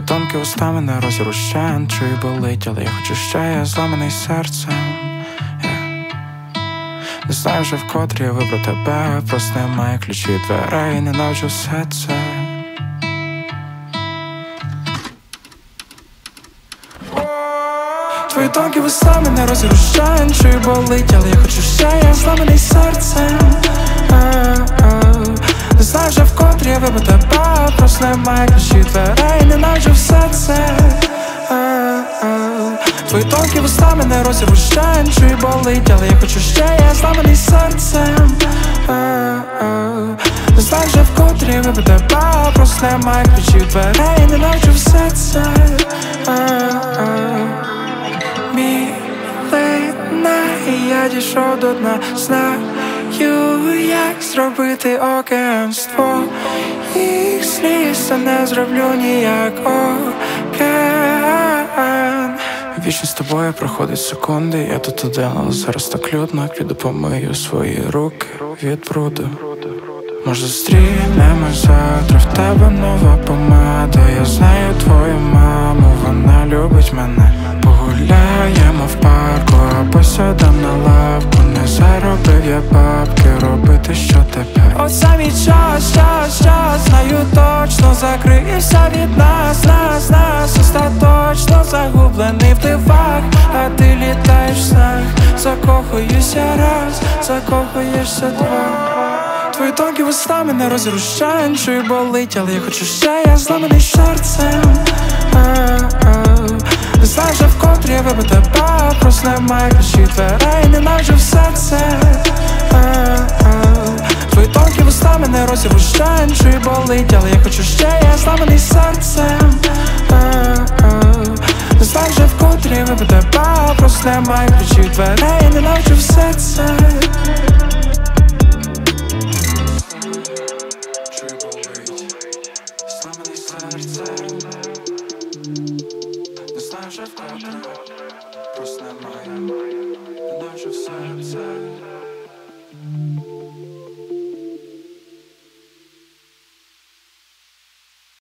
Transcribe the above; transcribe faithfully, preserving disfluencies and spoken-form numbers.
Твої тонкі уста мене розрушають, чую болить, але я хочу ще, я зламаний серцем. yeah. Не знаю вже вкотрі я вибрав тебе, просто немає ключів від дверей, ненавиджу все це. Твої тонкі вуста мене розрушають, чую болить, але я хочу ще, я зламаний серцем. Не знаю вже вкотрі я вибрав тебе, просто немає ключів від дверей, ненавиджу все це. Твої тонкі вуста мене розрушають, чую болить, але я хочу ще, я зламаний серцем. Не знаю вже вкотрі я вибрав тебе, просто немає ключів від дверей, ненавиджу все це. Мілина, і я дійшов до дна. Знаю, як зробити океан з твоїх сліз, а не зроблю ніяк океан. Вічно з тобою проходить секунди, я тут один, але зараз так людно, піду помию свої руки від бруду. Може зустрінемось завтра, в тебе нова помада. Я знаю твою маму, вона любить мене. Погуляємо в парку або сядем на лавку. Не заробив я бабки, робити що тепер. От самий час, час, час, знаю точно, закриєшся від нас, нас, нас. Остаточно загублений в дивах, а ти літаєш в снах. Закохуюся раз, закохуєшся два. Твої тонкі вуста мене розрушають, чую болить, але я хочу ще, я зламаний серцем. Не знаю вже вкотрі я вибрав тебе, просто немає ключів від дверей, ненавиджу все це. Твої тонкі вуста мене розрушають, чую болить, але я хочу ще, я зламаний серцем. Не знаю вже вкотрі я вибрав тебе, просто немає ключів від дверей, ненавиджу все це.